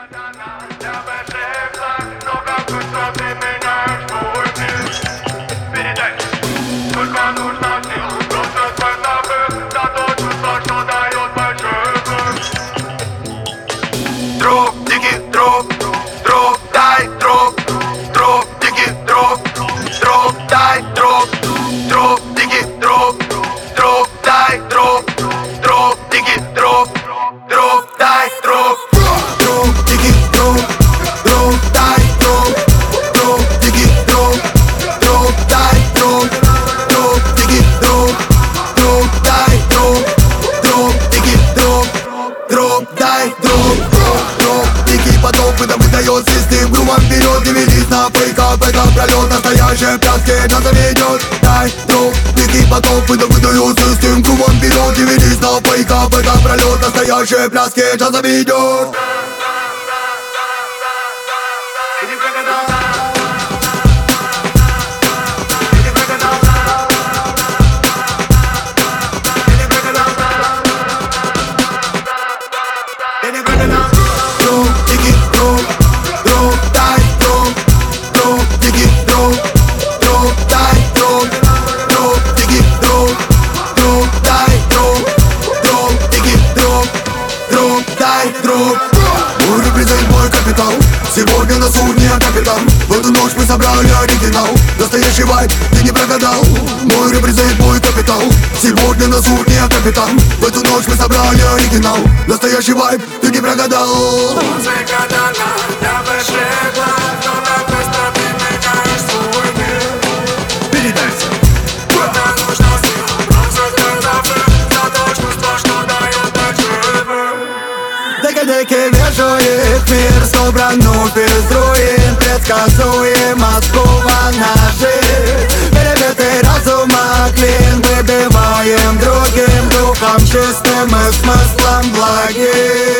Дроп, дикий дроп, дроп, дай дроп, дроп, дикий дроп, дроп, дай дроп, дроп, дикий дроп, дроп, дай дроп, дроп, дикий дроп, дроп, дай дроп, дроп, дикий дроп, дроп, дай дроп, дроп, дикий дроп, дроп, дай дроп, дроп, дикий дроп, дроп, дай дроп, дроп, дикий дроп, дроп, дай дроп. Дикий поток выдает систем грубо вперед. Не велись на фейках, это пролет. Настоящие пляски нас заведет. Дай дроп. Дикий поток выдает систем грубо вперед. Не велись на фейках, это пролет. Настоящие пляски нас заведет. Дроп, дикий дроп, дроп, дай дроп, дроп, дикий дроп, дроп, дай дроп, дроп, дикий дроп, дроп, дай дроп, дроп, дикий дроп, дроп, дай дроп. Мой репрезент, мой капитал, сегодня на судне капитан. В эту ночь мы собрали оригинал, настоящий вайб, ты не прогадал. Мой репрезент, мой капитал, сегодня на судне капитан. В эту ночь мы собрали оригинал, настоящий вайб, ты не прогадал. Музыка дана для бэшека, но так быстро ты меняешь свой мир. Передайся. Это нужно сил, просто сказавши за то чувство, что дает ночевым. Деки-деки вешает мир, собран без руин. Предсказуемо скована жизнь. Перебитый разума клин, выбиваем другим духом чистым и смыслом благим.